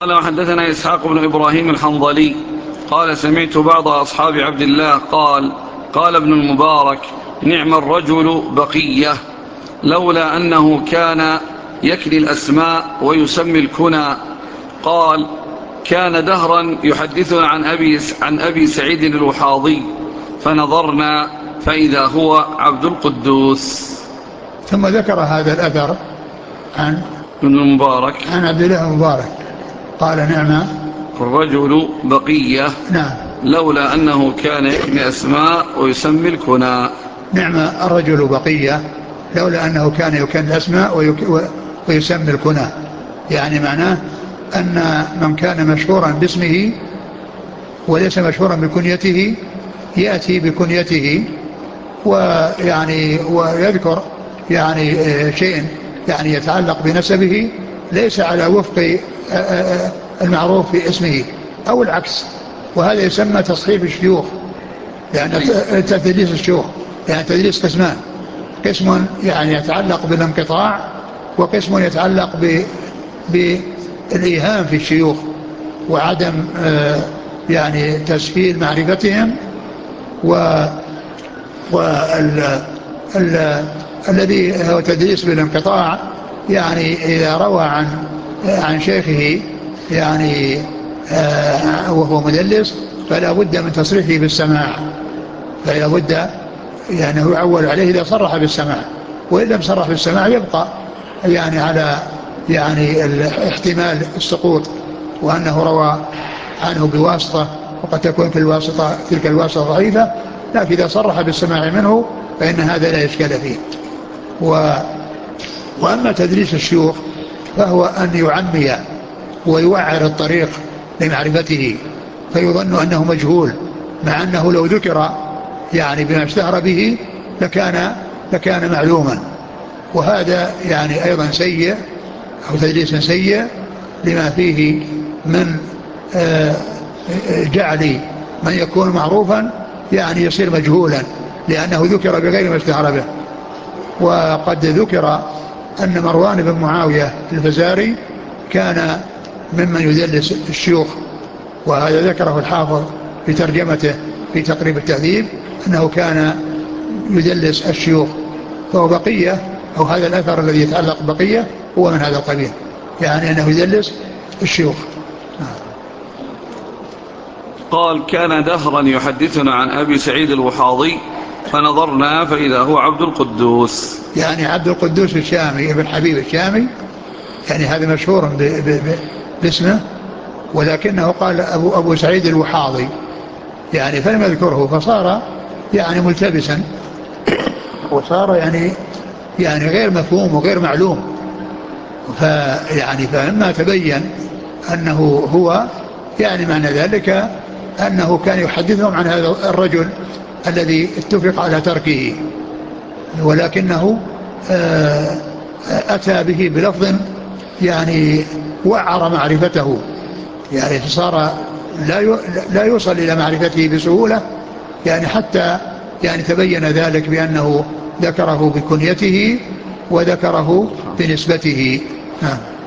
قال وحدثنا إسحاق بن إبراهيم الحنظلي قال سمعت بعض أصحاب عبد الله قال ابن المبارك: نعم الرجل بقية، لولا أنه كان يكني الأسماء ويسمي الكنى. قال: كان دهرا يحدثنا عن أبي سعيد الوحاضي فنظرنا فإذا هو عبد القدوس. ثم ذكر هذا الأثر عن ابن المبارك عبد الله المبارك قال: نعم الرجل بقية، نعم لولا أنه كان يكني أسماء ويسمي الكنى. نعم الرجل بقية، لولا أنه كان يكن الأسماء ويسمي الكنى. يعني معناه أن من كان مشهورا باسمه وليس مشهورا بكنيته يأتي بكنيته ويذكر شيء يتعلق بنسبه ليس على وفق المعروف في اسمه أو العكس، وهذا يسمى تصحيف الشيوخ، يعني تدليس الشيوخ. يعني تدليس قسمان: قسم يتعلق بالانقطاع، وقسم يتعلق بالإيهام في الشيوخ وعدم تسهيل معرفتهم. الذي هو تدليس بالانقطاع، إذا روى عن شيخه وهو مدلس فلا بد من تصريحه بالسماع، فلا بد هو يعول عليه إذا صرح بالسماع، وإن لم صرح بالسماع يبقى على احتمال السقوط، وأنه روى عنه بواسطة، وقد تكون في الواسطة تلك الواسطة ضعيفة، لكن إذا صرح بالسماع منه فإن هذا لا إشكال فيه. وأما تدريس الشيوخ فهو أن يعمي ويوعر الطريق لمعرفته، فيظن أنه مجهول، مع أنه لو ذكر بما اشتهر به لكان معلوما. وهذا أيضا سيء، أو تدريس سيء، لما فيه من جعل من يكون معروفا يصير مجهولا لأنه ذكر بغير ما اشتهر به. وقد ذكر أن مروان بن معاوية الفزاري كان ممن يدلس الشيوخ، وهذا ذكره الحافظ في ترجمته في تقريب التهذيب أنه كان يدلس الشيوخ. فهو بقية، أو هذا الأثر الذي يتعلق بقية هو من هذا القبيل، أنه يدلس الشيوخ. قال: كان دهرا يحدثنا عن أبي سعيد الوحاضي فنظرنا فإذا هو عبد القدوس. عبد القدوس الشامي ابن حبيب الشامي، هذا مشهور باسمه، ولكنه قال أبو سعيد الوحاضي، فلم يذكره، فصار ملتبسا، وصار غير مفهوم وغير معلوم. فلما تبين أنه هو، معنى ذلك أنه كان يحدثهم عن هذا الرجل الذي اتفق على تركه، ولكنه أتى به بلفظ وعر معرفته، فصار لا يوصل إلى معرفته بسهولة، حتى تبين ذلك بأنه ذكره بكنيته وذكره بنسبته.